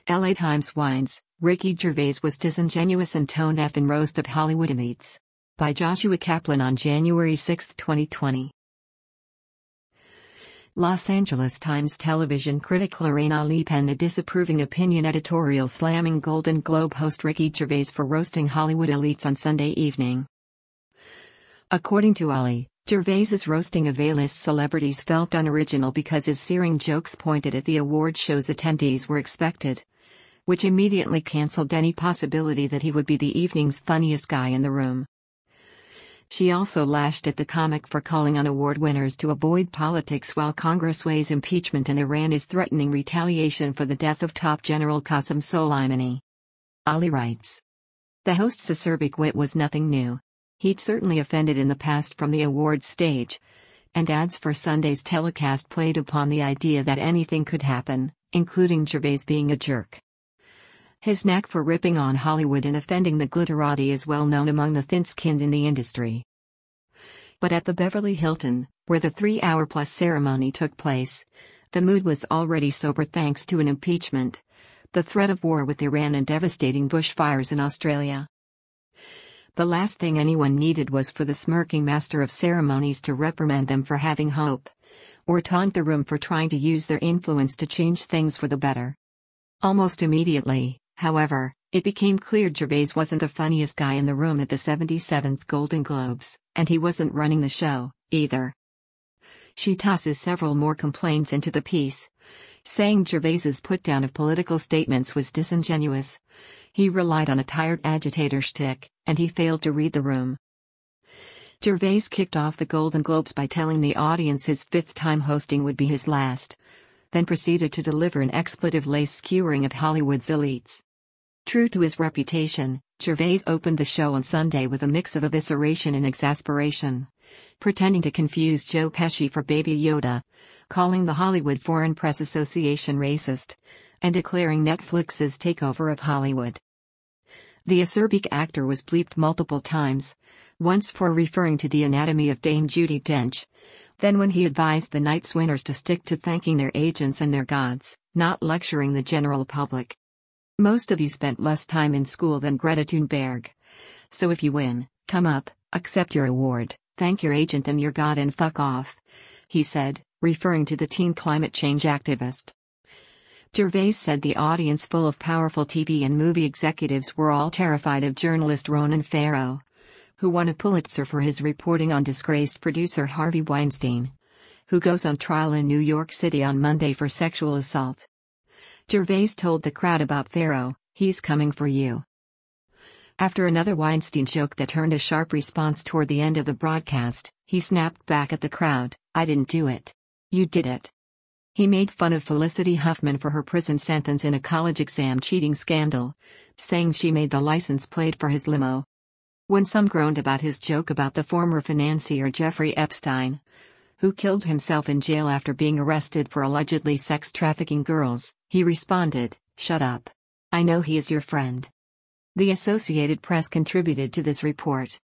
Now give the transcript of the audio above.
LA Times Wines, Ricky Gervais was disingenuous and tone-deaf in roast of Hollywood elites. By Joshua Kaplan on January 6, 2020. Los Angeles Times television critic Lorraine Ali penned a disapproving opinion editorial slamming Golden Globe host Ricky Gervais for roasting Hollywood elites on Sunday evening. According to Ali, Gervais's roasting of A-list celebrities felt unoriginal because his searing jokes pointed at the award show's attendees were expected, which immediately cancelled any possibility that he would be the evening's funniest guy in the room. She also lashed at the comic for calling on award winners to avoid politics while Congress weighs impeachment and Iran is threatening retaliation for the death of top General Qasem Soleimani. Ali writes, "The host's acerbic wit was nothing new. He'd certainly offended in the past from the awards stage, and ads for Sunday's telecast played upon the idea that anything could happen, including Gervais being a jerk. His knack for ripping on Hollywood and offending the glitterati is well known among the thin-skinned in the industry." But at the Beverly Hilton, where the 3-hour-plus ceremony took place, the mood was already sober thanks to an impeachment, the threat of war with Iran and devastating bushfires in Australia. The last thing anyone needed was for the smirking master of ceremonies to reprimand them for having hope, or taunt the room for trying to use their influence to change things for the better. Almost immediately, however, it became clear Gervais wasn't the funniest guy in the room at the 77th Golden Globes, and he wasn't running the show, either. She tosses several more complaints into the piece, saying Gervais's put-down of political statements was disingenuous. He relied on a tired agitator shtick, and he failed to read the room. Gervais kicked off the Golden Globes by telling the audience his 5th time hosting would be his last, then proceeded to deliver an expletive-laced skewering of Hollywood's elites. True to his reputation, Gervais opened the show on Sunday with a mix of evisceration and exasperation, pretending to confuse Joe Pesci for Baby Yoda, calling the Hollywood Foreign Press Association racist, and declaring Netflix's takeover of Hollywood. The acerbic actor was bleeped multiple times, once for referring to the anatomy of Dame Judi Dench, then when he advised the night's winners to stick to thanking their agents and their gods, not lecturing the general public. "Most of you spent less time in school than Greta Thunberg. So if you win, come up, accept your award, thank your agent and your god and fuck off," he said, referring to the teen climate change activist. Gervais said the audience full of powerful TV and movie executives were all terrified of journalist Ronan Farrow, who won a Pulitzer for his reporting on disgraced producer Harvey Weinstein, who goes on trial in New York City on Monday for sexual assault. Gervais told the crowd about Farrow, "He's coming for you." After another Weinstein joke that turned a sharp response toward the end of the broadcast, he snapped back at the crowd, "I didn't do it. You did it." He made fun of Felicity Huffman for her prison sentence in a college exam cheating scandal, saying she made the license plate for his limo. When some groaned about his joke about the former financier Jeffrey Epstein, who killed himself in jail after being arrested for allegedly sex trafficking girls, he responded, "Shut up. I know he is your friend." The Associated Press contributed to this report.